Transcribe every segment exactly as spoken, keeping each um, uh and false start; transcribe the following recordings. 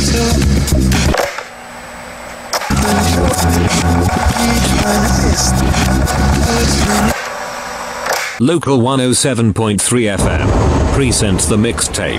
Local one oh seven point three F M presents the mixtape.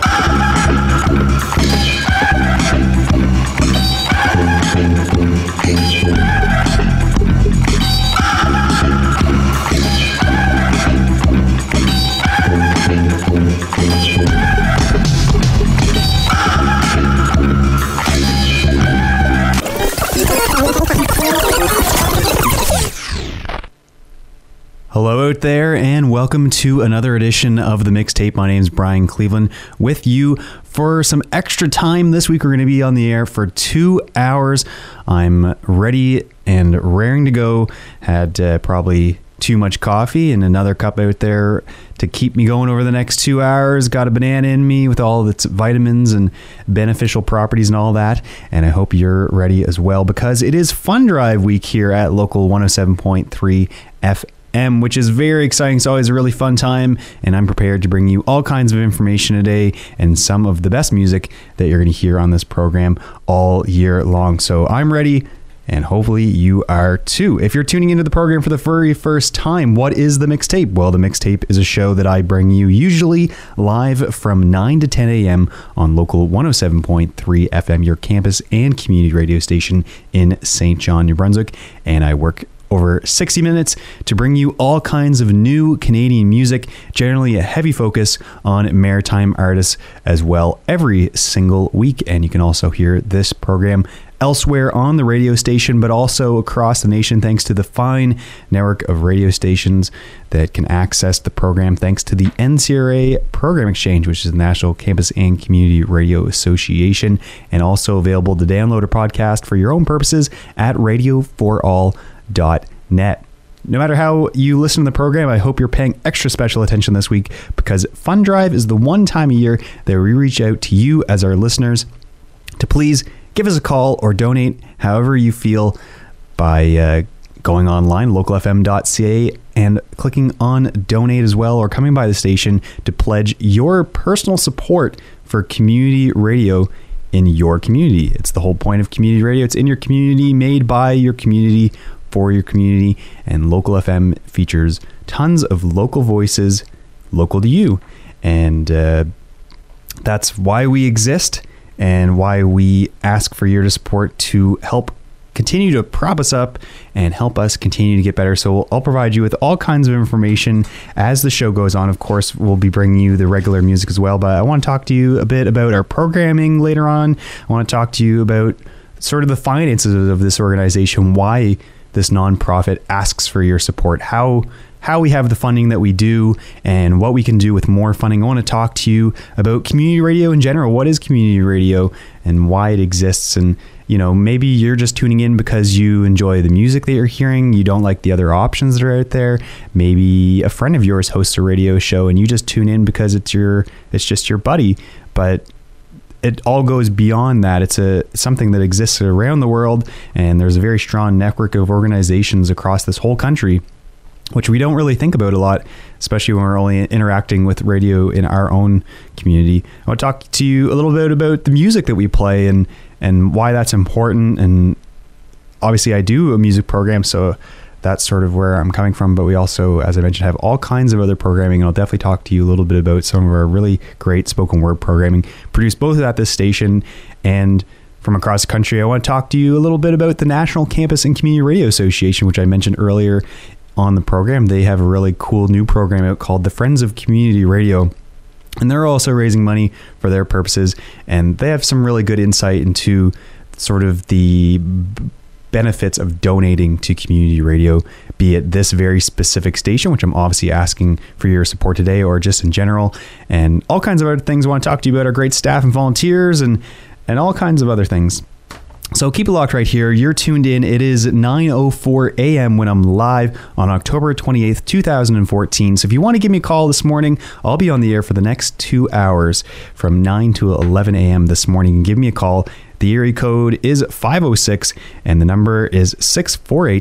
Hello out there, and welcome to another edition of the mixtape. My name's Brian Cleveland with you for some extra time. This week we're going to be on the air for two hours. I'm ready and raring to go. Had uh, probably too much coffee and another cup out there to keep me going over the next two hours. Got a banana in me with all of its vitamins and beneficial properties and all that. And I hope you're ready as well, because it is Fun Drive week here at Local one oh seven point three F M, which is very exciting. It's always a really fun time, and I'm prepared to bring you all kinds of information today and some of the best music that you're going to hear on this program all year long. So I'm ready, and hopefully you are too. If you're tuning into the program for the very first time, what is the mixtape? Well, the mixtape is a show that I bring you usually live from nine to ten a.m. on Local one oh seven point three F M, your campus and community radio station in Saint John, New Brunswick. And I work over sixty minutes to bring you all kinds of new Canadian music, generally a heavy focus on maritime artists as well, every single week. And you can also hear this program elsewhere on the radio station, but also across the nation, thanks to the fine network of radio stations that can access the program, thanks to the N C R A Program Exchange, which is the National Campus and Community Radio Association, and also available to download or podcast for your own purposes at radio for all dot net. No matter how you listen to the program, I hope you're paying extra special attention this week, because Fun Drive is the one time a year that we reach out to you as our listeners to please give us a call or donate however you feel by uh, going online, local f m dot c a, and clicking on donate as well, or coming by the station to pledge your personal support for community radio in your community. It's the whole point of community radio. It's in your community, made by your community, for your community, and Local F M features tons of local voices local to you. And uh, that's why we exist, and why we ask for your support to help continue to prop us up and help us continue to get better. So I'll provide you with all kinds of information as the show goes on. Of course, we'll be bringing you the regular music as well, but I want to talk to you a bit about our programming later on. I want to talk to you about sort of the finances of this organization, why this nonprofit asks for your support, how how we have the funding that we do, and what we can do with more funding. I want to talk to you about community radio in general. What is community radio and why it exists? And, you know, maybe you're just tuning in because you enjoy the music that you're hearing. You don't like the other options that are out there. Maybe a friend of yours hosts a radio show and you just tune in because it's your it's just your buddy. But it all goes beyond that. It's a something that exists around the world, and there's a very strong network of organizations across this whole country, which we don't really think about a lot, especially when we're only interacting with radio in our own community. I want to talk to you a little bit about the music that we play and and why that's important. And obviously I do a music program, so that's sort of where I'm coming from. But we also, as I mentioned, have all kinds of other programming, and I'll definitely talk to you a little bit about some of our really great spoken word programming produced both at this station and from across the country. I want to talk to you a little bit about the National Campus and Community Radio Association, which I mentioned earlier on the program. They have a really cool new program out called the Friends of Community Radio, and they're also raising money for their purposes, and they have some really good insight into sort of the benefits of donating to community radio, be it this very specific station, which I'm obviously asking for your support today, or just in general, and all kinds of other things. I want to talk to you about our great staff and volunteers and and all kinds of other things. So keep it locked right here. You're tuned in. It is nine oh four a.m. when I'm live on October twenty-eighth, two thousand fourteen. So if you want to give me a call this morning, I'll be on the air for the next two hours from nine to eleven a.m. this morning. You can give me a call. The area code is five oh six and the number is six four eight,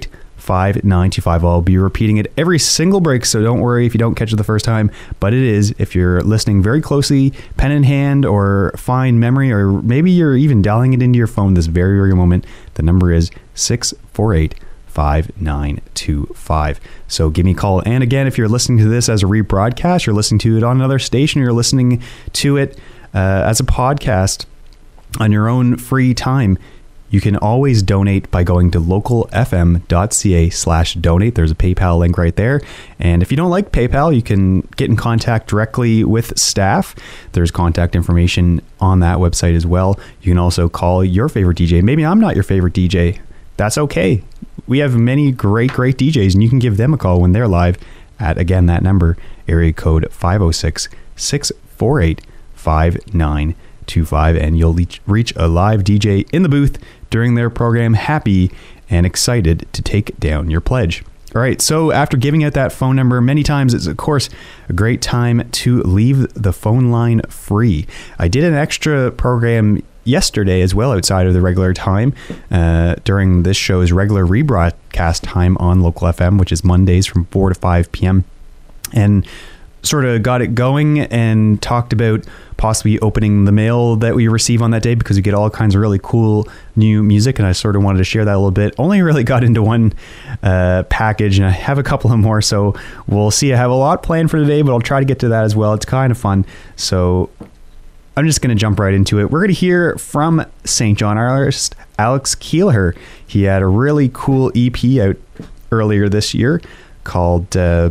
five nine two five. I'll be repeating it every single break, so don't worry if you don't catch it the first time. But it is, if you're listening very closely, pen in hand or fine memory, or maybe you're even dialing it into your phone this very, very moment, the number is six four eight, five nine two five. So give me a call. And again, if you're listening to this as a rebroadcast, you're listening to it on another station, you're listening to it uh, as a podcast on your own free time, you can always donate by going to localfm.ca slash donate. There's a PayPal link right there. And if you don't like PayPal, you can get in contact directly with staff. There's contact information on that website as well. You can also call your favorite D J. Maybe I'm not your favorite D J. That's okay. We have many great, great D Js, and you can give them a call when they're live at, again, that number, area code five oh six, six four eight, five nine two five, and you'll reach a live D J in the booth during their program, happy and excited to take down your pledge. All right, so after giving out that phone number many times, it's of course a great time to leave the phone line free. I did an extra program yesterday as well outside of the regular time uh, during this show's regular rebroadcast time on Local F M, which is Mondays from four to five p.m. and sort of got it going and talked about possibly opening the mail that we receive on that day, because we get all kinds of really cool new music, and I sort of wanted to share that a little bit. Only really got into one uh, package, and I have a couple of more, so we'll see. I have a lot planned for today, but I'll try to get to that as well. It's kind of fun, so I'm just going to jump right into it. We're going to hear from Saint John artist Alex Keelher. He had a really cool E P out earlier this year called uh,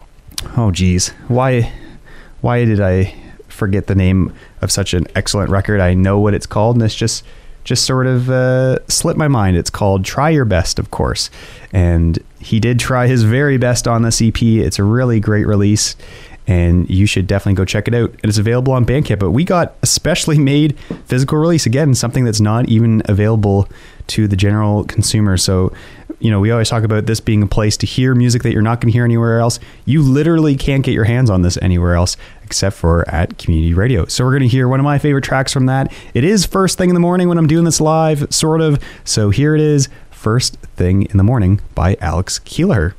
oh geez, why why did I forget the name of such an excellent record? I know what it's called, and it's just just sort of uh, slipped my mind. It's called Try Your Best, of course, and he did try his very best on this E P. It's a really great release, and you should definitely go check it out. It is available on Bandcamp, but we got a specially made physical release, again, something that's not even available to the general consumer. So, you know, we always talk about this being a place to hear music that you're not going to hear anywhere else. You literally can't get your hands on this anywhere else except for at community radio. So we're going to hear one of my favorite tracks from that. It is first thing in the morning when I'm doing this live, sort of. So here it is, First Thing in the Morning by Alex Keelher.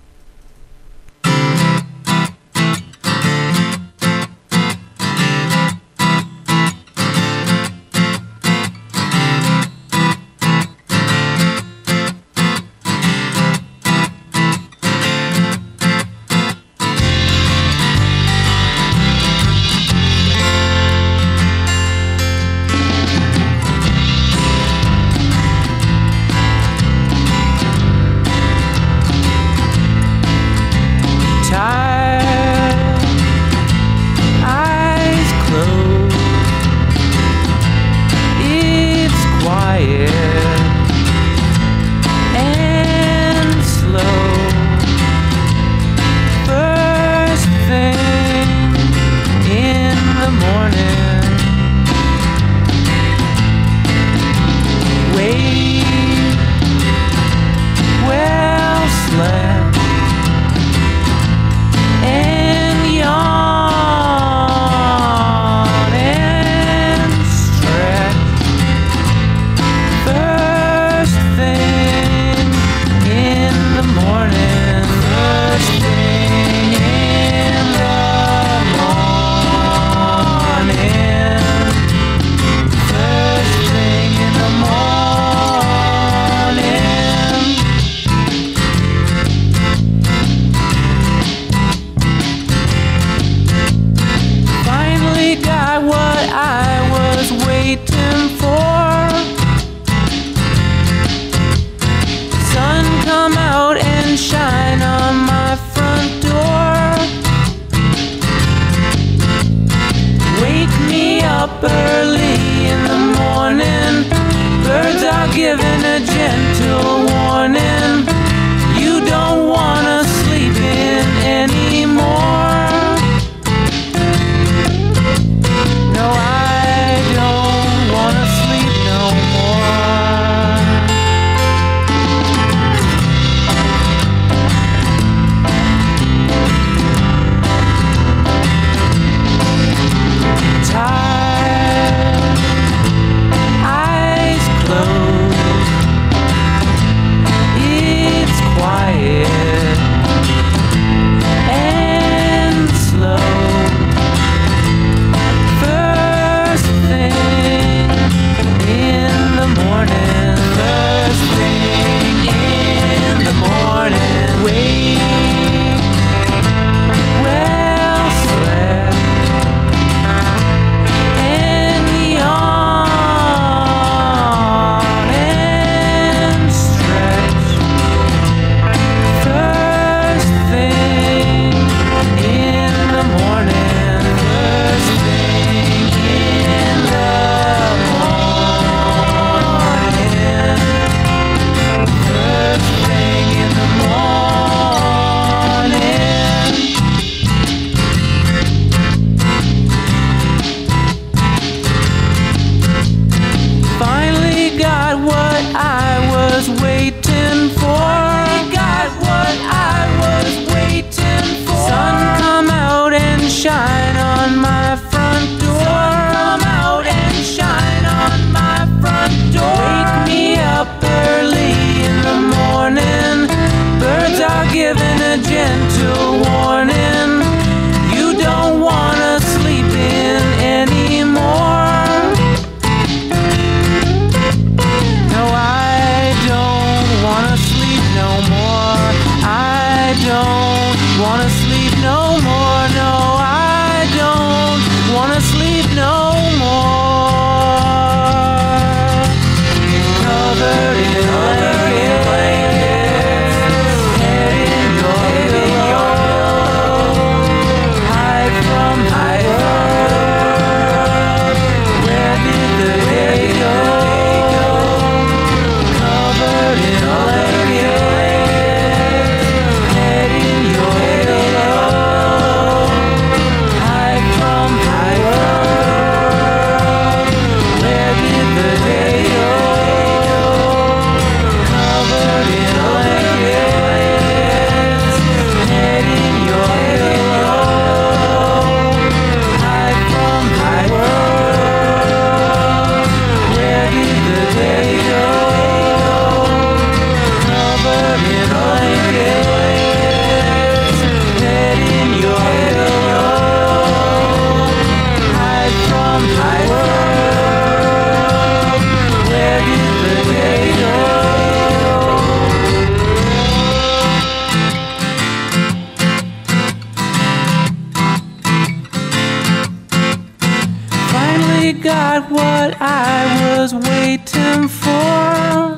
was waiting for.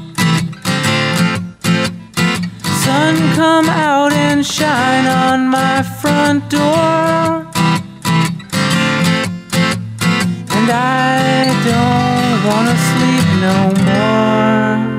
Sun, come out and shine on my front door. And I don't wanna sleep no more.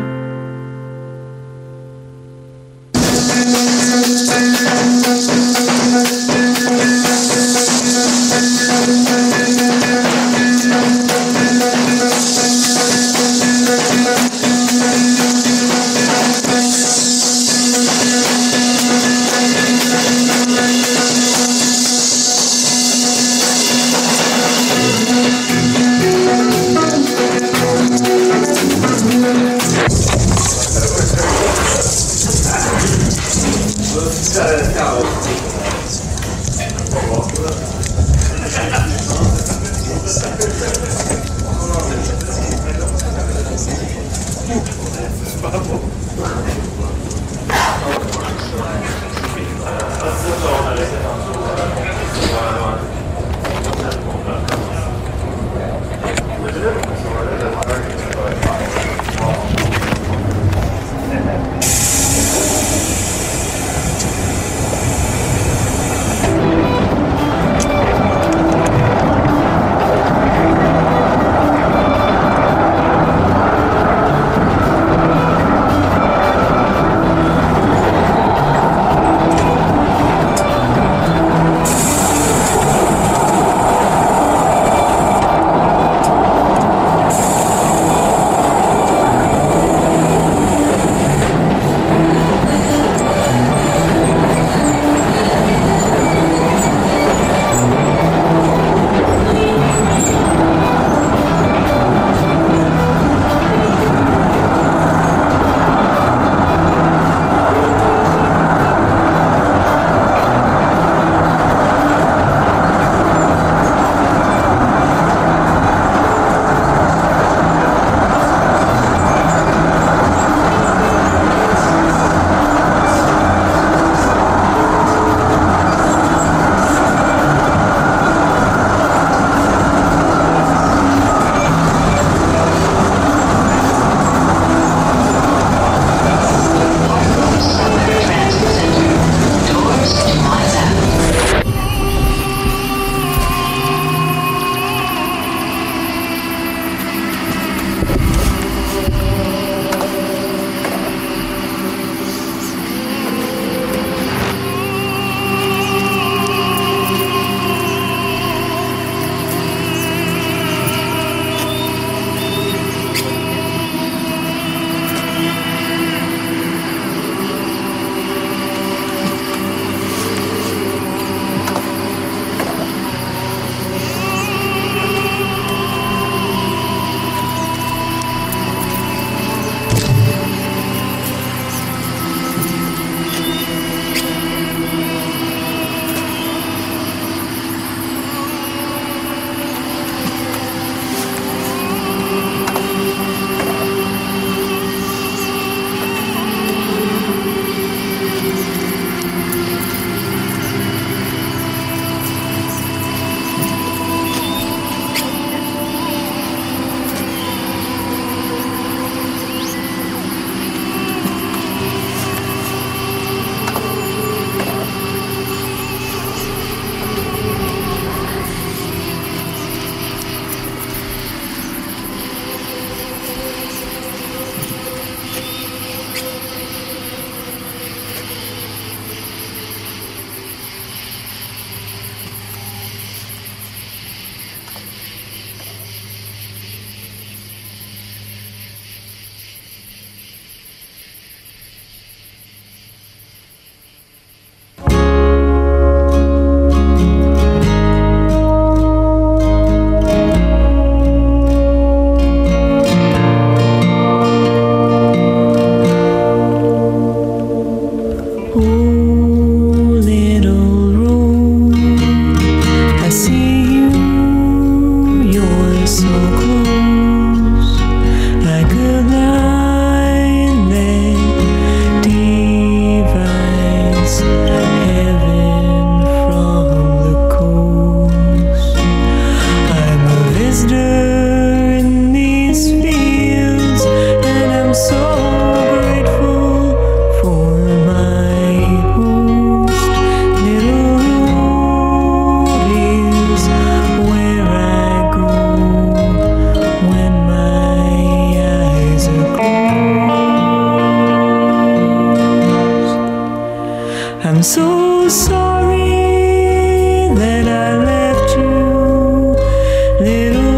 I'm so sorry that I left you, little.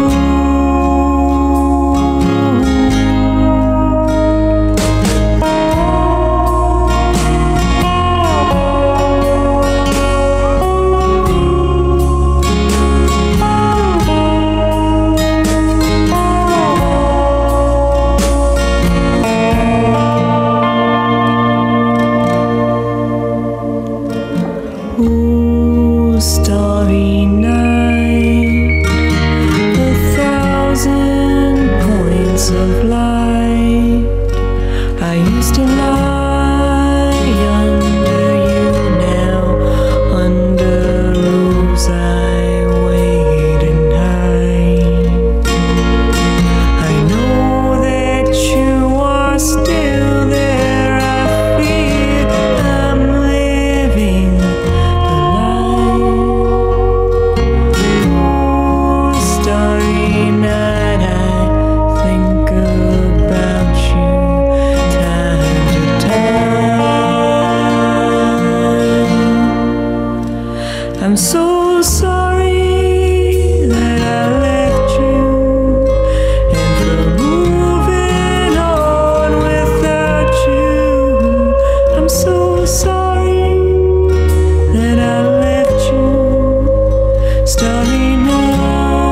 I'm so sorry that I left you, and for moving on without you. I'm so sorry that I left you, starry night.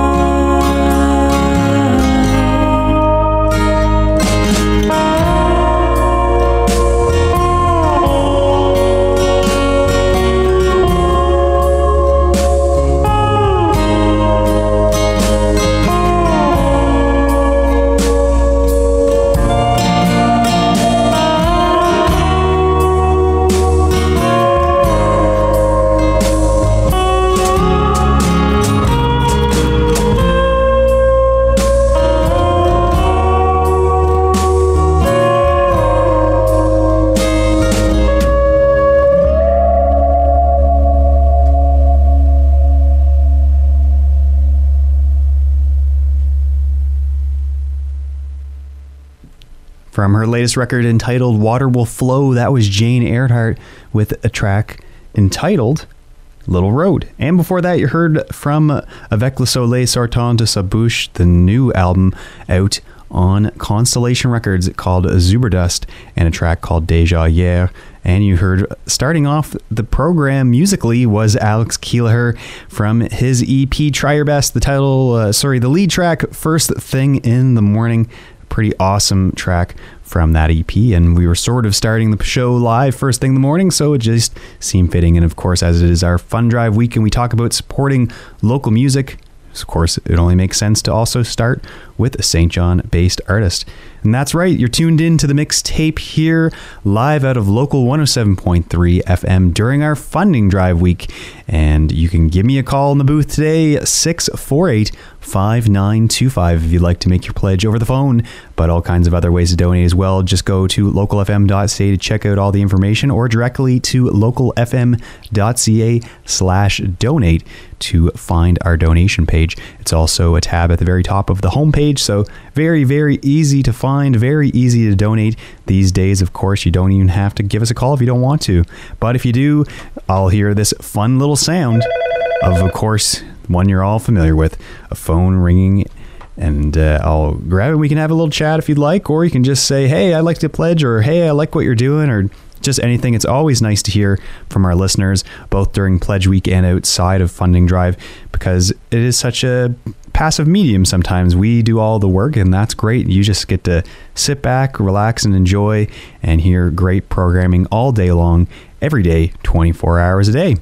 From her latest record entitled Water Will Flow, that was Jane Earhart with a track entitled Little Road. And before that, you heard from Avec le Soleil Sortant de sa Bouche, the new album out on Constellation Records called Zuberdust, and a track called Déjà Hier. And you heard, starting off the program musically, was Alex Keelher from his E P Try Your Best. The title, uh, sorry, the lead track, First Thing in the Morning. Pretty awesome track from that E P, and we were sort of starting the show live first thing in the morning, so it just seemed fitting. And of course, as it is our Fun Drive week and we talk about supporting local music, of course it only makes sense to also start with a Saint John based artist. And that's right, you're tuned in to the Mixtape here live out of local one oh seven point three F M during our funding drive week. And you can give me a call in the booth today, six four eight, five nine two five, if you'd like to make your pledge over the phone, but all kinds of other ways to donate as well. Just go to local f m dot c a to check out all the information, or directly to local f m dot c a slash donate to find our donation page. It's also a tab at the very top of the homepage, so very, very easy to find, very easy to donate these days. Of course, you don't even have to give us a call if you don't want to, but if you do, I'll hear this fun little sound of, of course, one you're all familiar with, a phone ringing, and uh, I'll grab it. We can have a little chat if you'd like, or you can just say, hey, I'd like to pledge, or hey, I like what you're doing, or just anything. It's always nice to hear from our listeners, both during Pledge Week and outside of Funding Drive, because it is such a passive medium. Sometimes we do all the work, and that's great. You just get to sit back, relax, and enjoy, and hear great programming all day long, every day, twenty-four hours a day,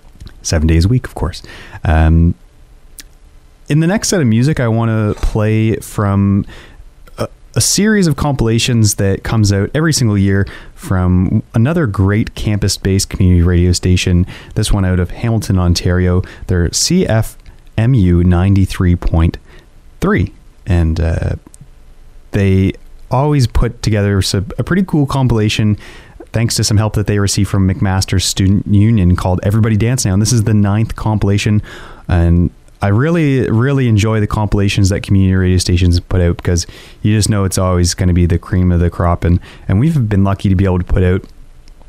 seven days a week, of course. Um, in the next set of music, I want to play from a, a series of compilations that comes out every single year from another great campus-based community radio station, this one out of Hamilton, Ontario. They're C F M U ninety-three point three, and uh, they always put together a pretty cool compilation thanks to some help that they received from McMaster's Student Union called Everybody Dance Now. And this is the ninth compilation, and I really, really enjoy the compilations that community radio stations put out, because you just know it's always going to be the cream of the crop. And, and we've been lucky to be able to put out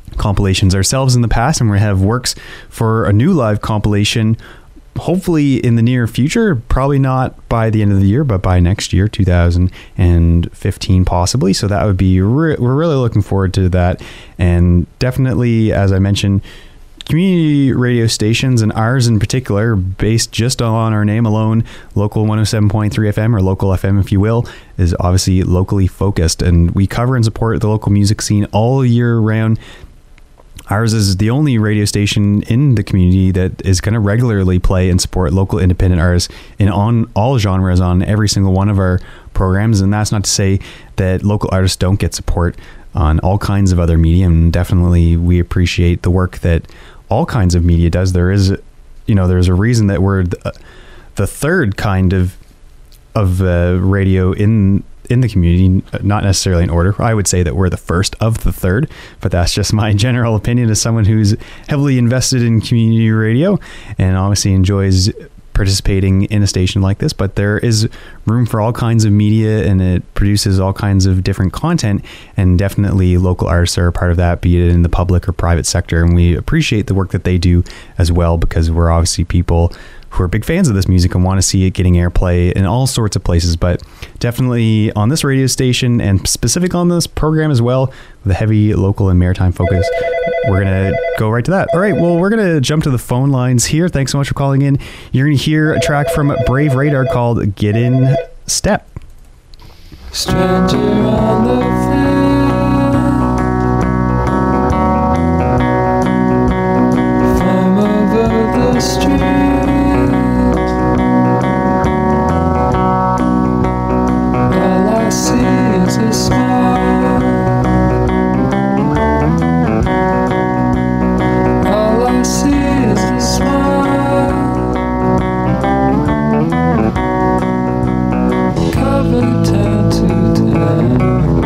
compilations ourselves in the past, and we have works for a new live compilation hopefully in the near future, probably not by the end of the year, but by next year, two thousand fifteen possibly. So that would be, re- we're really looking forward to that. And definitely, as I mentioned, community radio stations, and ours in particular, based just on our name alone, Local one oh seven point three F M, or Local F M if you will, is obviously locally focused, and we cover and support the local music scene all year round. Ours is the only radio station in the community that is going to regularly play and support local independent artists in on all genres on every single one of our programs. And that's not to say that local artists don't get support on all kinds of other media. And definitely we appreciate the work that all kinds of media does. There is, you know, there's a reason that we're the, the third kind of of uh, radio in in the community, not necessarily in order. I would say that we're the first of the third, but that's just my general opinion as someone who's heavily invested in community radio and obviously enjoys participating in a station like this. But there is room for all kinds of media, and it produces all kinds of different content, and definitely local artists are a part of that, be it in the public or private sector. And we appreciate the work that they do as well, because we're obviously people who are big fans of this music and want to see it getting airplay in all sorts of places. But definitely on this radio station, and specific on this program as well, with a heavy local and maritime focus, we're going to go right to that. All right, well, we're going to jump to the phone lines here. Thanks so much for calling in. You're going to hear a track from Brave Radar called Get In Step. Stranger on the field, from over the street. A smile. All I see is a smile, covered town to town.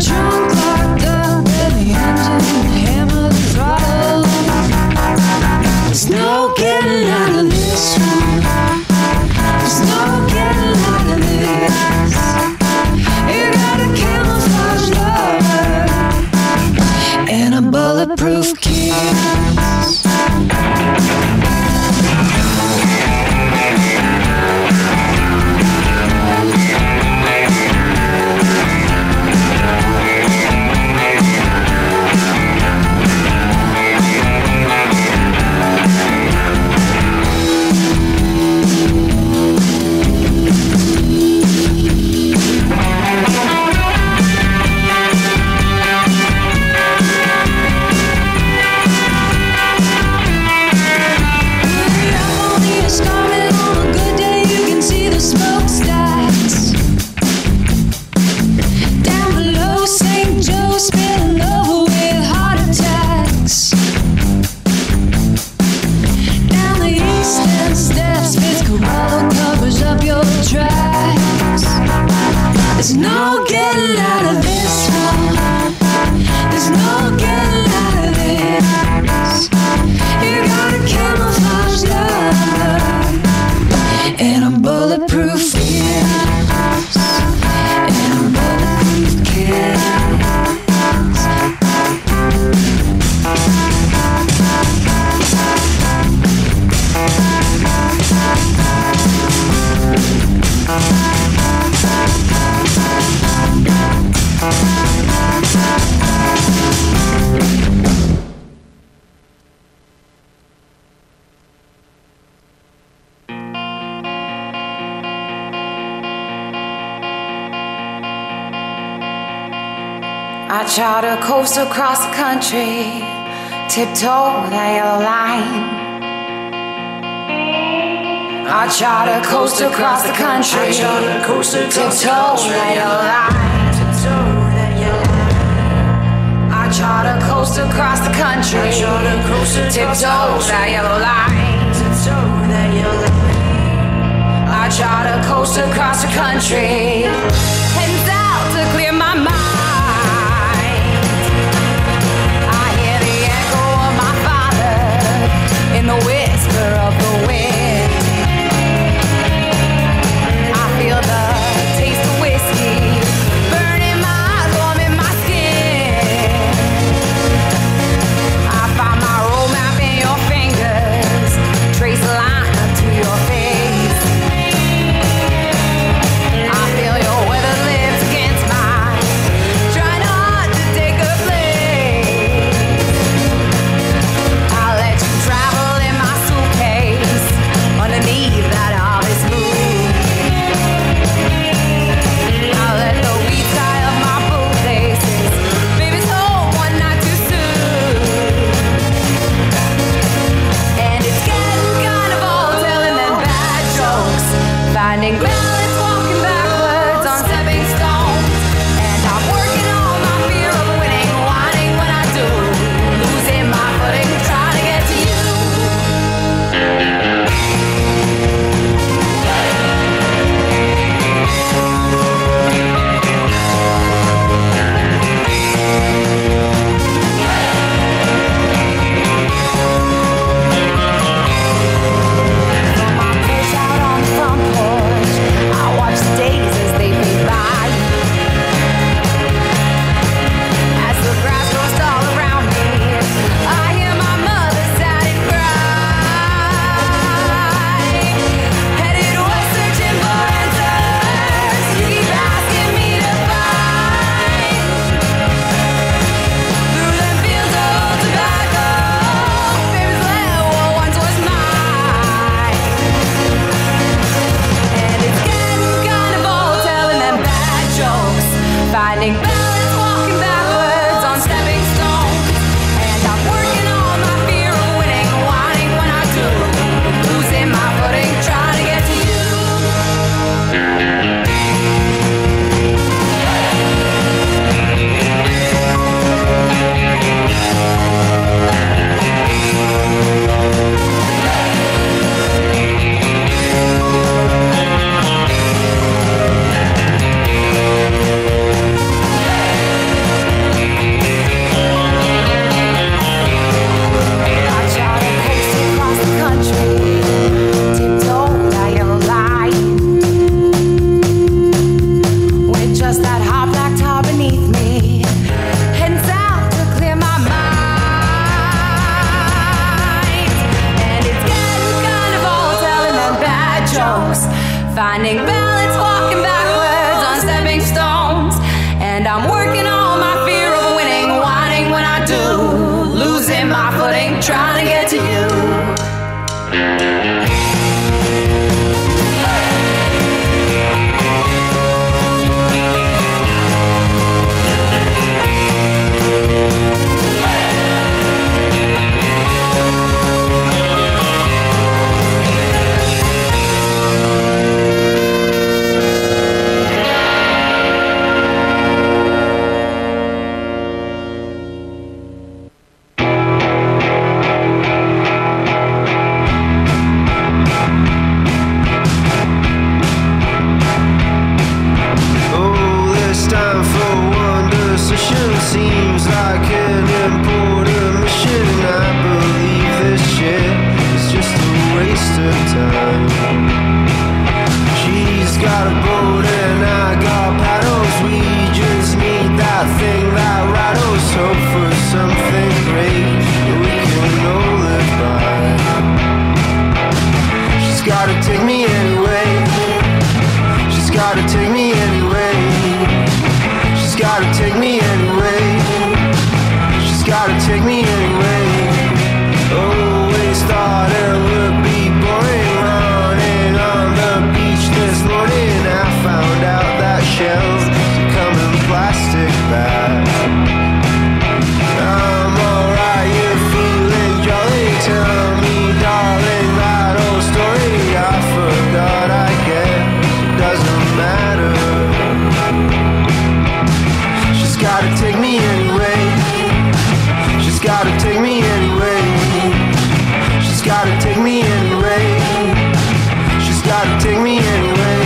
trunk locked up and the engine hammer the throttle. There's no getting out of this one. There's no getting out of this. You got a camouflage lover and a bulletproof kiss. There's no getting out of this one. There's no getting out of this. You got a camouflage lover and a bulletproof kiss. And a bulletproof kiss. I try to coast across the country, tiptoe that yellow line. I try to coast across the country, tiptoe that yellow line. I try to coast across the country, tiptoe that yellow line. I try to coast across the country, heading south to clear my mind. In the whisper of the wind, I feel the taste of whiskey burning my eyes, warming my skin. I find my road map in your fingers, trace a line up to your face. I feel your weather seems like an important mission. I believe this shit is just a waste of time. She's got a boat and I got paddles. We just need that thing that rattles. Hope for something great that we can all live by. She's gotta take me anyway. She's gotta take me anyway. She's gotta take me anyway. She's gotta take me anyway. Always thought it would be boring running on the beach this morning. I found out that shells come in plastic bags. I'm alright, you're feeling jolly. Tell me, darling, that old story. I forgot, I guess it doesn't matter. She's gotta take me anyway. She's gotta take me anyway. She's gotta take me anyway. She's gotta take me anyway.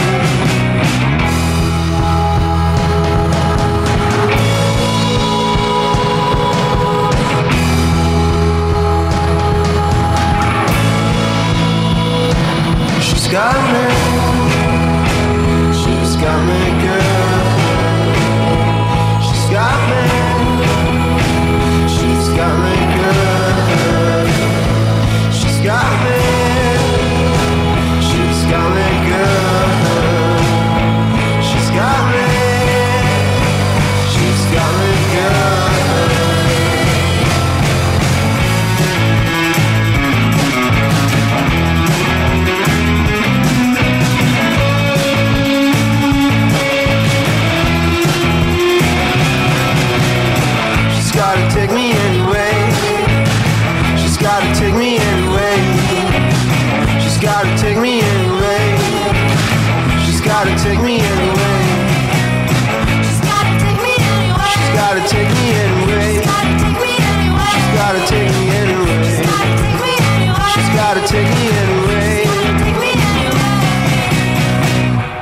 She's got me. She's got me, girl. She's got me. She's got me, girl. She's got me. She's got me, girl. She's got me. She's got me, girl. She's gotta take me anyway. She's gotta take me anyway. She's gotta take me anyway. She's gotta take me anyway. She's gotta take me anyway. She's gotta take me anyway. She's gotta take me anyway. She's gotta take me anyway. She's gotta take me anyway. She's gotta take me anyway.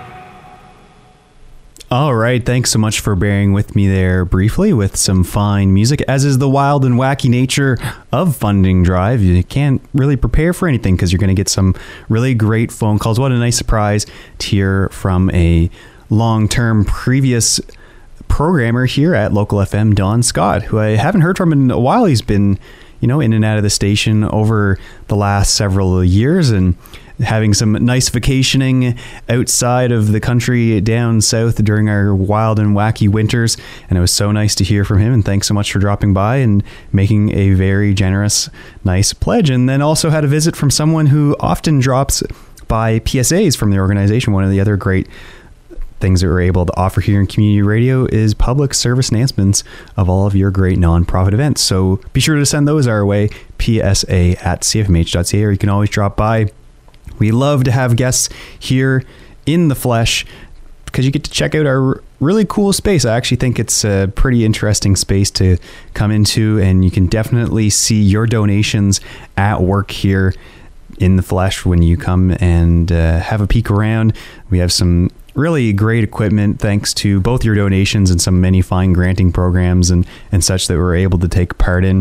All right, thanks so much for bearing with me there briefly with some fine music. As is the wild and wacky nature of Funding Drive, you can't really prepare for anything because you're going to get some really great phone calls. What a nice surprise to hear from a long-term previous programmer here at Local F M, Don Scott, who I haven't heard from in a while. He's been, you know, in and out of the station over the last several years and having some nice vacationing outside of the country down south during our wild and wacky winters. And it was so nice to hear from him. And thanks so much for dropping by and making a very generous, nice pledge. And then also had a visit from someone who often drops by P S As from the organization. One of the other great things that we're able to offer here in community radio is public service announcements of all of your great nonprofit events. So be sure to send those our way, P S A at C F M H dot C A, or you can always drop by. We love to have guests here in the flesh because you get to check out our really cool space. I actually think it's a pretty interesting space to come into, and you can definitely see your donations at work here in the flesh when you come and uh, have a peek around. We have some really great equipment thanks to both your donations and some many fine granting programs and, and such that we're able to take part in.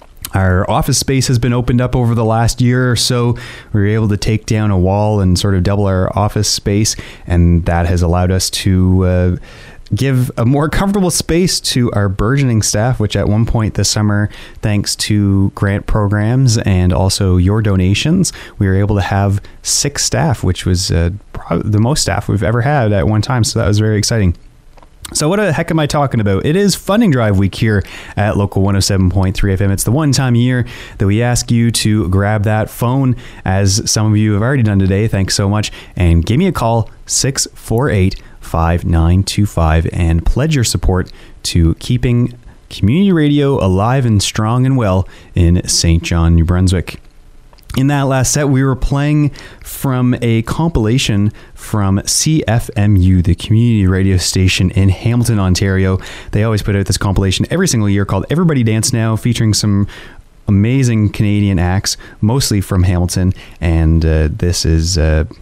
Our office space has been opened up over the last year or so. We were able to take down a wall and sort of double our office space, and that has allowed us to uh, give a more comfortable space to our burgeoning staff, which at one point this summer, thanks to grant programs and also your donations, we were able to have six staff, which was uh, probably the most staff we've ever had at one time. So that was very exciting. So what the heck am I talking about? It is Funding Drive week here at Local one oh seven point three F M. It's the one time a year that we ask you to grab that phone, as some of you have already done today. Thanks so much. And give me a call, six four eight, five nine two five, and pledge your support to keeping community radio alive and strong and well in Saint John, New Brunswick. In that last set, we were playing from a compilation from C F M U, the community radio station in Hamilton, Ontario. They always put out this compilation every single year called Everybody Dance Now, featuring some amazing Canadian acts, mostly from Hamilton. And uh, this is uh,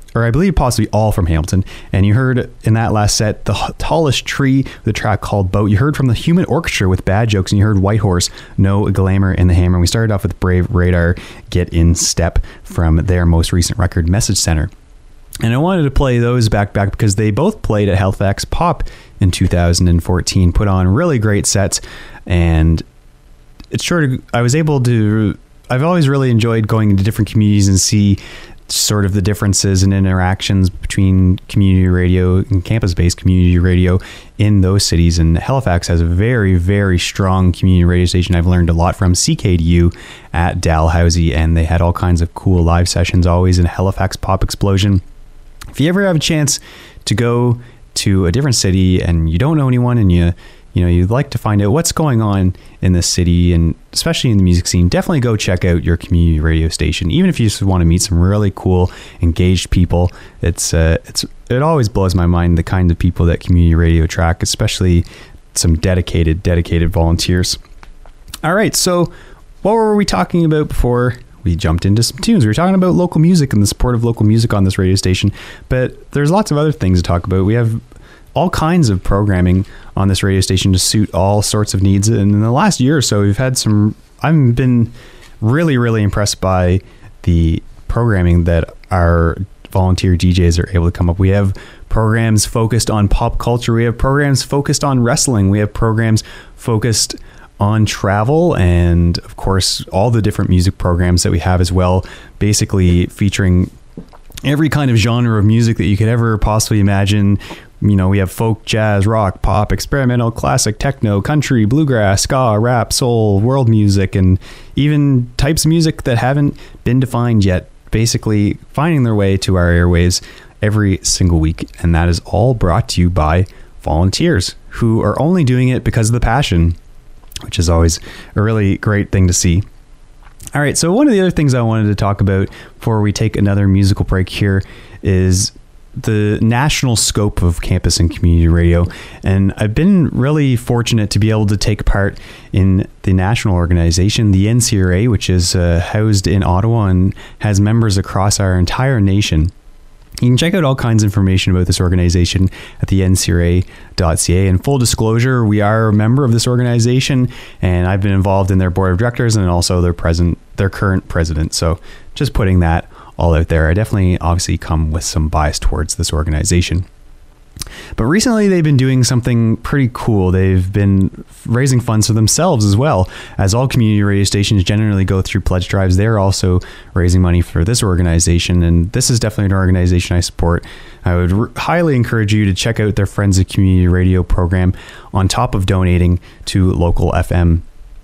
or I believe possibly all from Hamilton. And you heard in that last set, The Tallest Tree, the track called Boat. You heard from the Human Orchestra with Bad Jokes, and you heard White Horse, No Glamour in the Hammer. And we started off with Brave Radar, Get in Step, from their most recent record, Message Center. And I wanted to play those back back because they both played at Halifax Pop in two thousand fourteen, put on really great sets. And it's sure to, I was able to, I've always really enjoyed going into different communities and see sort of the differences and interactions between community radio and campus-based community radio in those cities. And Halifax has a very, very strong community radio station I've learned a lot from, C K D U at Dalhousie, and they had all kinds of cool live sessions always in Halifax Pop Explosion. If you ever have a chance to go to a different city and you don't know anyone and you you know, you'd like to find out what's going on in this city, and especially in the music scene, definitely go check out your community radio station. Even if you just want to meet some really cool, engaged people, it's uh, it's it always blows my mind the kind of people that community radio attract, especially some dedicated, dedicated volunteers. All right, so what were we talking about before we jumped into some tunes? We were talking about local music and the support of local music on this radio station, but there's lots of other things to talk about. We have all kinds of programming on this radio station to suit all sorts of needs. And in the last year or so, we've had some, I've been really, really impressed by the programming that our volunteer D Js are able to come up. We have programs focused on pop culture. We have programs focused on wrestling. We have programs focused on travel, and of course, all the different music programs that we have as well, basically featuring every kind of genre of music that you could ever possibly imagine. You know, we have folk, jazz, rock, pop, experimental, classic, techno, country, bluegrass, ska, rap, soul, world music, and even types of music that haven't been defined yet, basically finding their way to our airwaves every single week. And that is all brought to you by volunteers who are only doing it because of the passion, which is always a really great thing to see. All right, so one of the other things I wanted to talk about before we take another musical break here is the national scope of campus and community radio. And I've been really fortunate to be able to take part in the national organization, the N C R A, which is uh, housed in Ottawa and has members across our entire nation. You can check out all kinds of information about this organization at the N C R A dot C A. And full disclosure, we are a member of this organization, and I've been involved in their board of directors and also their present, their current president. So just putting that all out there. I definitely obviously come with some bias towards this organization. But recently they've been doing something pretty cool. They've been raising funds for themselves as well. As all community radio stations generally go through pledge drives, they're also raising money for this organization. And this is definitely an organization I support. I would r- highly encourage you to check out their Friends of Community Radio program on top of donating to local F M.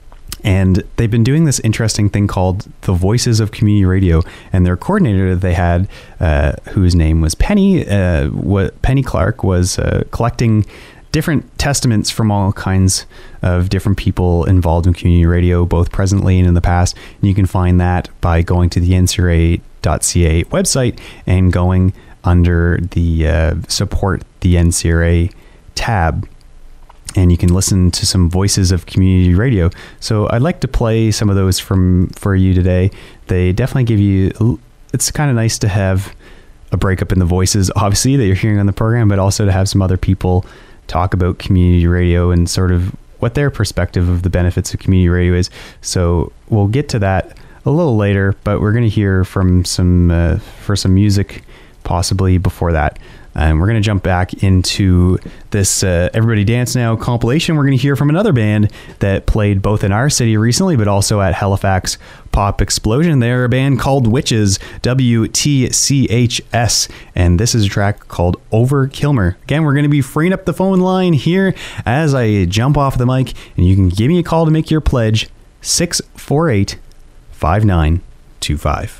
And they've been doing this interesting thing called the Voices of Community Radio. And their coordinator that they had, uh, whose name was Penny, uh, what Penny Clark, was uh, collecting different testaments from all kinds of different people involved in community radio, both presently and in the past. And you can find that by going to the N C R A dot C A website and going under the uh, Support the N C R A tab. And you can listen to some voices of community radio. So I'd like to play some of those from for you today. They definitely give you, it's kind of nice to have a breakup in the voices, obviously, that you're hearing on the program, but also to have some other people talk about community radio and sort of what their perspective of the benefits of community radio is. So we'll get to that a little later, but we're going to hear from some, uh, for some music possibly before that. And we're going to jump back into this uh, Everybody Dance Now compilation. We're going to hear from another band that played both in our city recently, but also at Halifax Pop Explosion. They're a band called Witches, W T C H S. And this is a track called Over Kilmer. Again, we're going to be freeing up the phone line here as I jump off the mic. And you can give me a call to make your pledge, six four eight, five nine two five.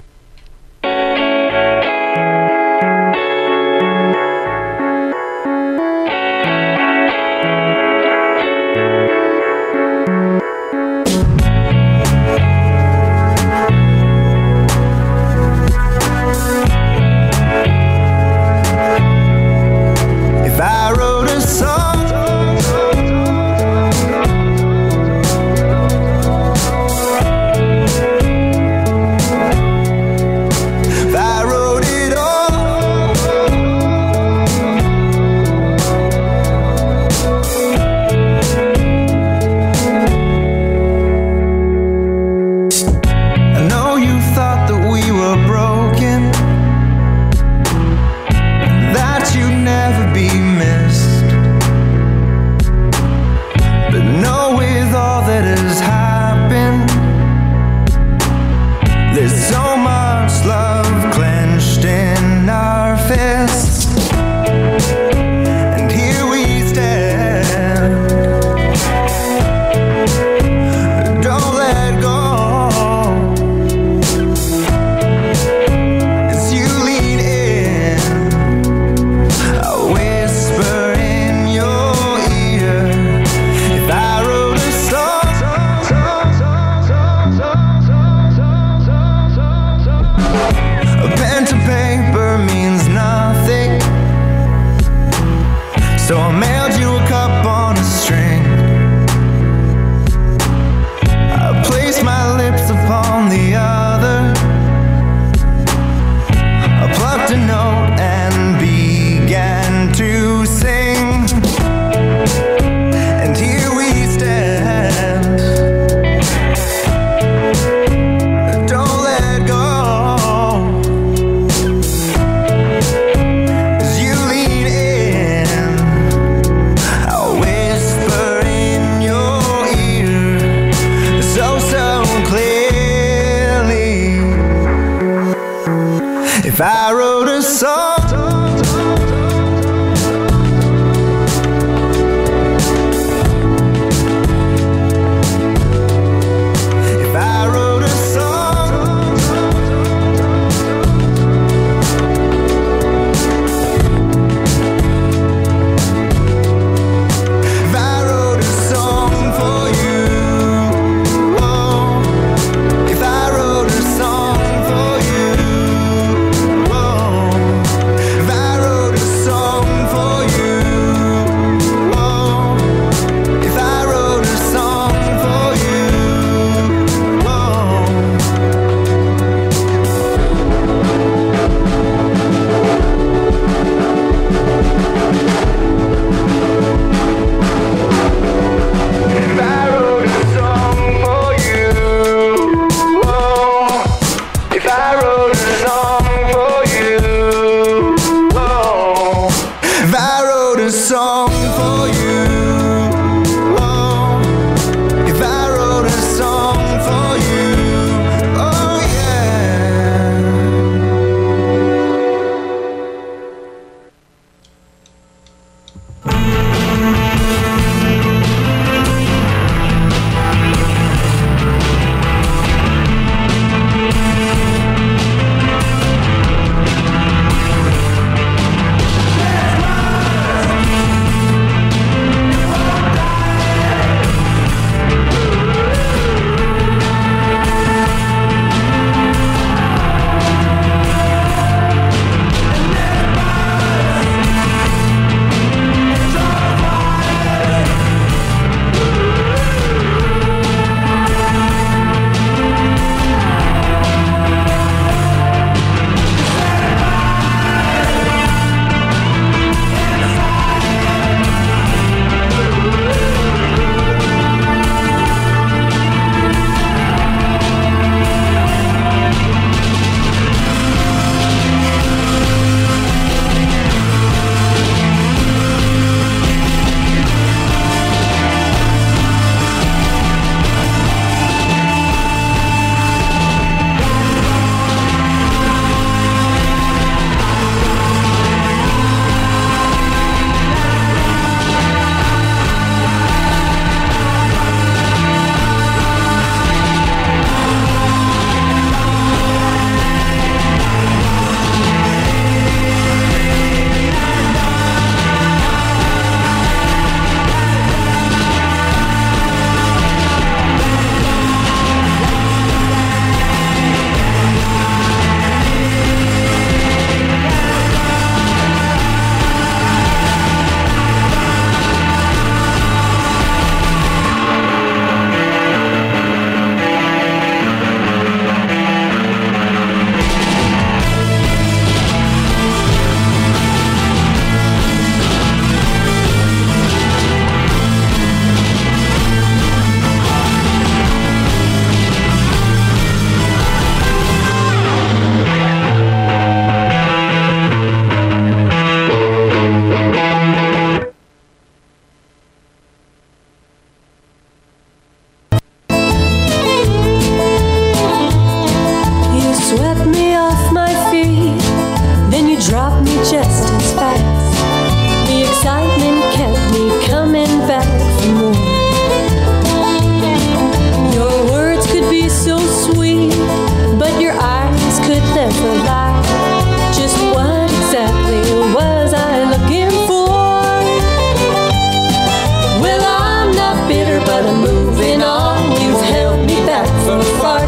If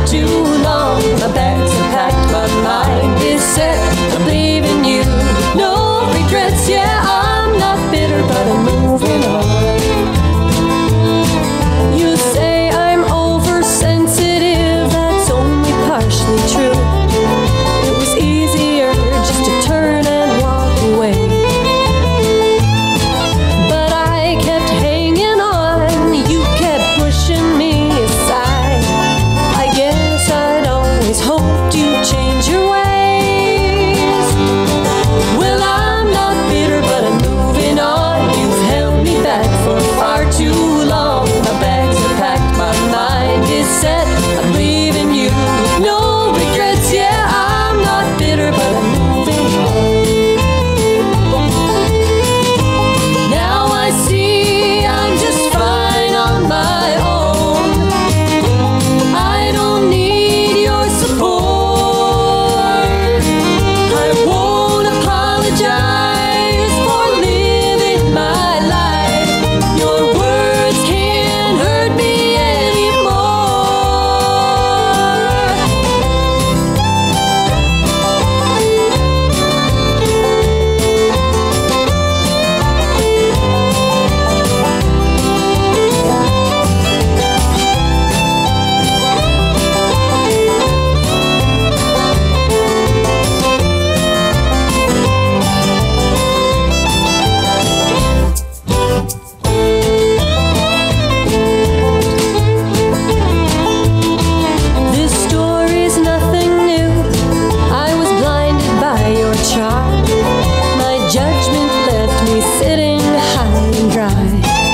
too long. My bags are packed, my mind is set. I'm leaving you, no regrets. Yeah, I'm not bitter, but I'm moving on. You say I'm oversensitive, that's only partially true. It was easier just to turn and walk away. But I kept hanging on, you kept pushing me aside. I guess I'd always hoped you'd change your ways. Well, I'm not bitter, but I'm moving on. You've held me back for far too long. My bags are packed, my mind is set. I'm leaving you with no regrets. Yeah, I'm not bitter, but I'm moving on. Now I see I'm just fine on my own. I don't need your support. I won't apologize for living my life. Your words can't hurt me anymore. This story's nothing new. I was blinded by your charm. My judgment left me sitting high and dry.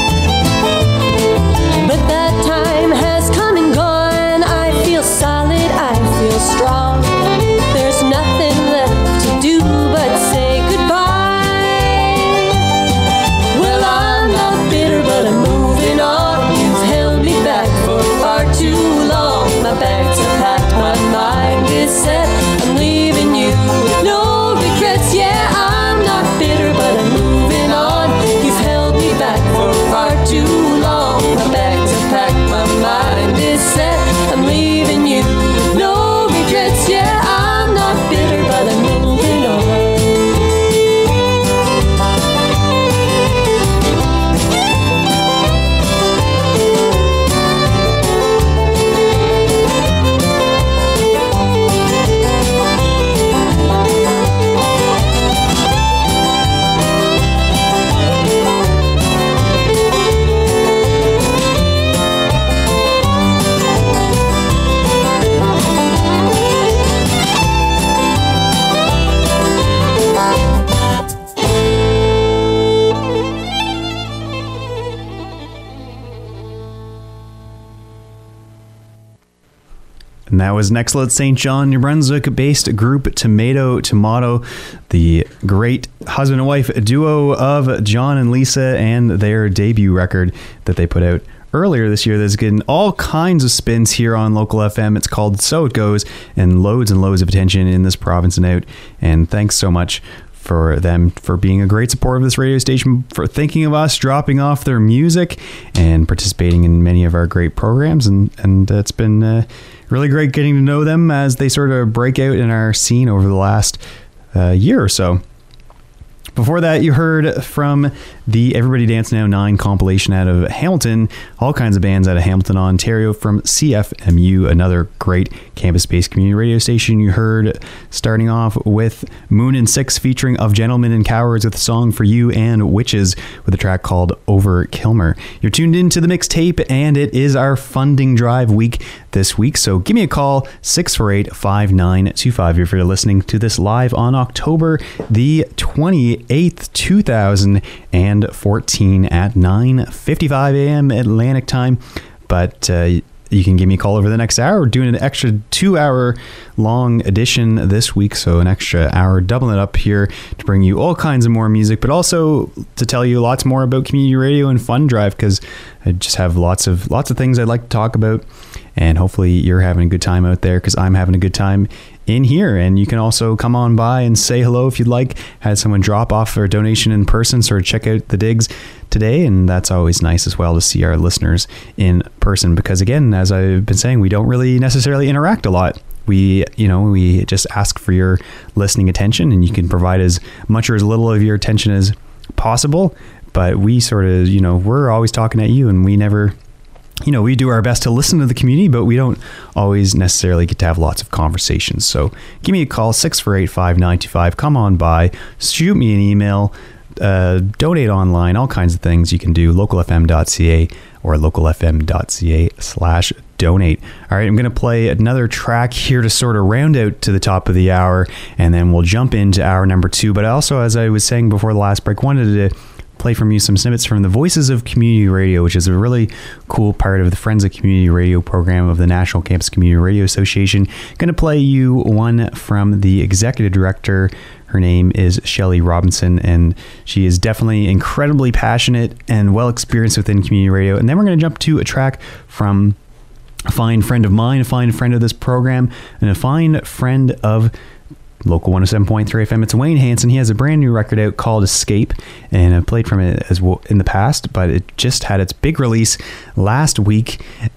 But that time has come and gone. I feel solid, I feel strong. There's nothing left to do but say goodbye. Well, I'm not bitter, but I'm moving on. You've held me back for far too long. My bags are packed, my mind is set. I'm leaving you with no regrets. Yeah, I'm not bitter, but I'm moving on. You've held me back for far too long. My bags are packed, my mind is set. I'm leaving you with no regrets. Yeah, I'm not bitter, but I'm moving on. And that was Nexlet Saint John, New Brunswick-based group Tomato Tomato, the great husband and wife duo of John and Lisa, and their debut record that they put out earlier this year that's getting all kinds of spins here on local F M. It's called So It Goes, and loads and loads of attention in this province and out. And thanks so much for them for being a great supporter of this radio station, for thinking of us, dropping off their music, and participating in many of our great programs. And, and it's been uh, really great getting to know them as they sort of break out in our scene over the last uh, year or so. Before that, you heard from the Everybody Dance Now nine compilation out of Hamilton, all kinds of bands out of Hamilton, Ontario, from C F M U, another great campus-based community radio station. You heard starting off with Moon and Six featuring Of Gentlemen and Cowards with a song for you, and Witches with a track called Over Kilmer. You're tuned into the mixtape, and it is our funding drive week this week, so give me a call, six four eight, five nine two five, if you're listening to this live on October the twenty-eighth, two thousand fourteen at nine fifty-five a.m. Atlantic time. But uh, you can give me a call over the next hour. We're doing an extra two hour long edition this week, so an extra hour, doubling it up here to bring you all kinds of more music, but also to tell you lots more about community radio and Fund Drive, because I just have lots of lots of things I'd like to talk about, and hopefully you're having a good time out there, because I'm having a good time in here. And you can also come on by and say hello if you'd like. Had someone drop off their donation in person, sort of check out the digs today, and that's always nice as well to see our listeners in person, because again, as I've been saying, we don't really necessarily interact a lot. We, you know, we just ask for your listening attention, and you can provide as much or as little of your attention as possible. But we sort of, you know, we're always talking at you, and we never, you know, we do our best to listen to the community, but we don't always necessarily get to have lots of conversations. So give me a call, six four eight, five nine two five. Come on by, shoot me an email, uh, donate online, all kinds of things you can do, local f m dot c a or local f m dot c a slash donate. All right, I'm going to play another track here to sort of round out to the top of the hour, and then we'll jump into hour number two. But also, as I was saying before the last break, wanted to play from you some snippets from the Voices of Community Radio, which is a really cool part of the Friends of Community Radio program of the National Campus Community Radio Association. Going to play you one from the executive director. Her name is Shelley Robinson, and she is definitely incredibly passionate and well experienced within community radio. And then we're going to jump to a track from a fine friend of mine, a fine friend of this program, and a fine friend of Local one oh seven point three F M. It's Wayne Hanson. He has a brand new record out called Escape, and I've played from it as well in the past, but it just had its big release last week,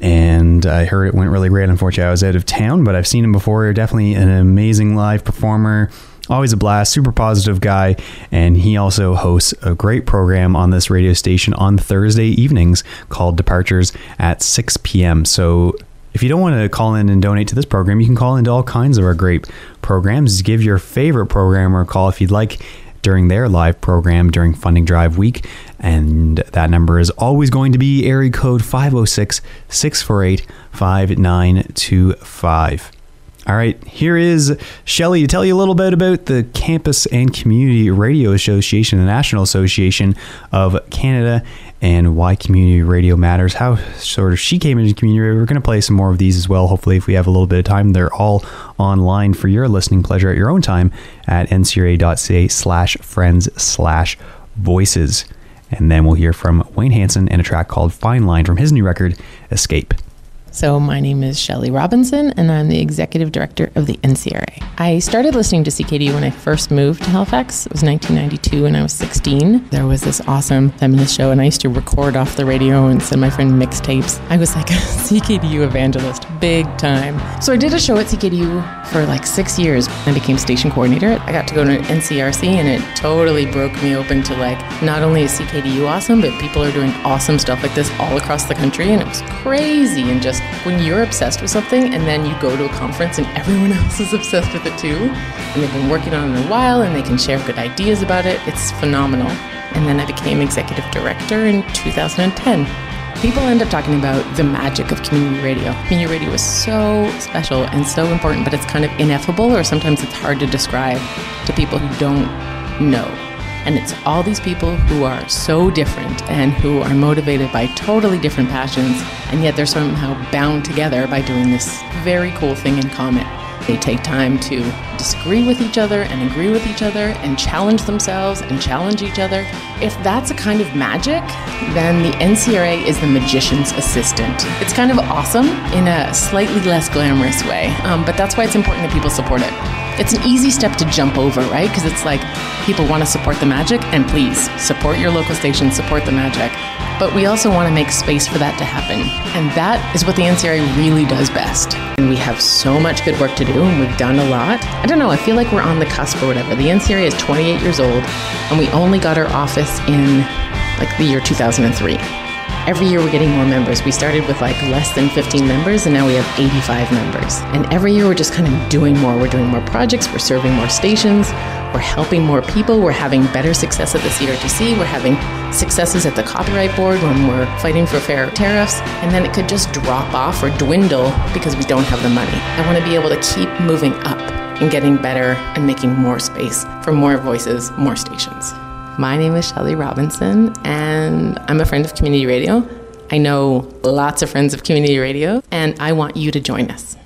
and I heard it went really great. Unfortunately, I was out of town, but I've seen him before. Definitely an amazing live performer. Always a blast, super positive guy, and he also hosts a great program on this radio station on Thursday evenings called Departures at six p.m. So if you don't want to call in and donate to this program, you can call into all kinds of our great programs. Give your favorite programmer a call if you'd like during their live program during Funding Drive Week. And that number is always going to be area code five oh six, six four eight, five nine two five. All right, here is Shelley to tell you a little bit about the Campus and Community Radio Association, the National Association of Canada, and why community radio matters, how sort of she came into community radio. We're going to play some more of these as well, hopefully, if we have a little bit of time. They're all online for your listening pleasure at your own time at n c r a dot c a slash friends slash voices. And then we'll hear from Wayne Hanson and a track called Fine Line from his new record, Escape. So my name is Shelley Robinson, and I'm the executive director of the N C R A. I started listening to C K D U when I first moved to Halifax. It was nineteen ninety-two, and I was sixteen. There was this awesome feminist show, and I used to record off the radio and send my friend mixtapes. I was like a C K D U evangelist, big time. So I did a show at C K D U for like six years. I became station coordinator. I got to go to N C R C, and it totally broke me open to like, not only is C K D U awesome, but people are doing awesome stuff like this all across the country, and it was crazy. And just when you're obsessed with something and then you go to a conference and everyone else is obsessed with it too, and they've been working on it a while and they can share good ideas about it, it's phenomenal. And then I became executive director in two thousand ten. People end up talking about the magic of community radio. Community radio is so special and so important, but it's kind of ineffable, or sometimes it's hard to describe to people who don't know. And it's all these people who are so different and who are motivated by totally different passions, and yet they're somehow bound together by doing this very cool thing in common. They take time to disagree with each other and agree with each other and challenge themselves and challenge each other. If that's a kind of magic, then the N C R A is the magician's assistant. It's kind of awesome in a slightly less glamorous way, um, but that's why it's important that people support it. It's an easy step to jump over, right? Because it's like, people want to support the magic, and please, support your local station, support the magic. But we also want to make space for that to happen. And that is what the N C R A really does best. And we have so much good work to do, and we've done a lot. I don't know, I feel like we're on the cusp or whatever. The N C R A is twenty-eight years old, and we only got our office in like the year two thousand three. Every year we're getting more members. We started with like less than fifteen members, and now we have eighty-five members. And every year we're just kind of doing more. We're doing more projects, we're serving more stations, we're helping more people, we're having better success at the C R T C, we're having successes at the Copyright Board when we're fighting for fair tariffs, and then it could just drop off or dwindle because we don't have the money. I want to be able to keep moving up and getting better and making more space for more voices, more stations. My name is Shelley Robinson, and I'm a friend of community radio. I know lots of friends of community radio, and I want you to join us.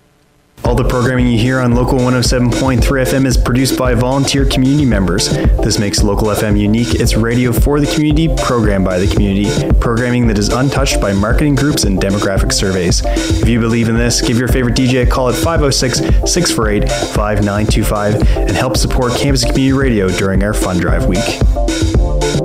All the programming you hear on Local one oh seven point three F M is produced by volunteer community members. This makes Local F M unique. It's radio for the community, programmed by the community, programming that is untouched by marketing groups and demographic surveys. If you believe in this, give your favorite D J a call at five oh six, six four eight, five nine two five and help support Campus and Community Radio during our Fund Drive Week.